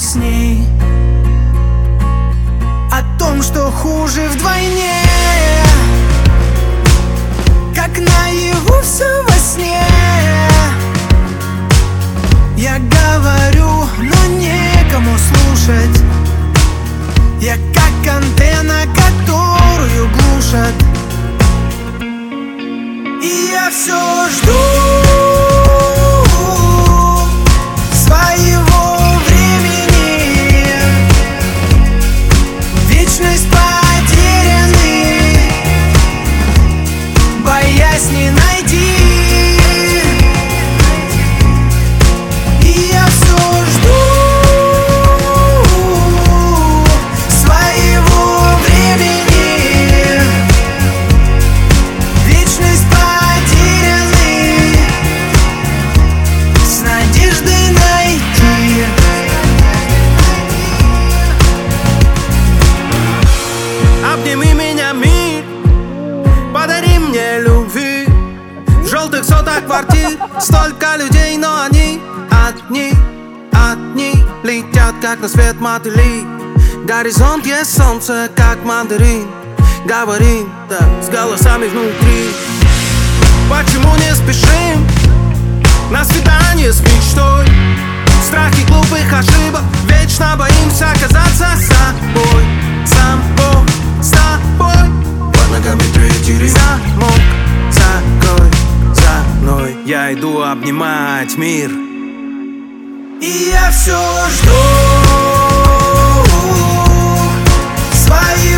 с ней, о том, что хуже вдвойне, как наяву все во сне. Я говорю, но некому слушать. Я как антенна, которую глушат. И я все жду своего времени. Вечность потерянный, боясь не найти. И я все жду своего времени. Вечность потерянный, с надеждой найти. Обними меня, мир, подари мне любви. В желтых сотах квартир столько людей, но они одни летят, как на свет мотыли. Горизонт есть солнце, как мандарин. Говорим, да, с голосами внутри. Почему не спешим на свидание с мечтой? Страхи глупых ошибок, вечно боимся оказаться собой. Сам Бог с тобой, под ногами третий ряд. Замок, закрой за мной. Я иду обнимать мир. И я все жду своего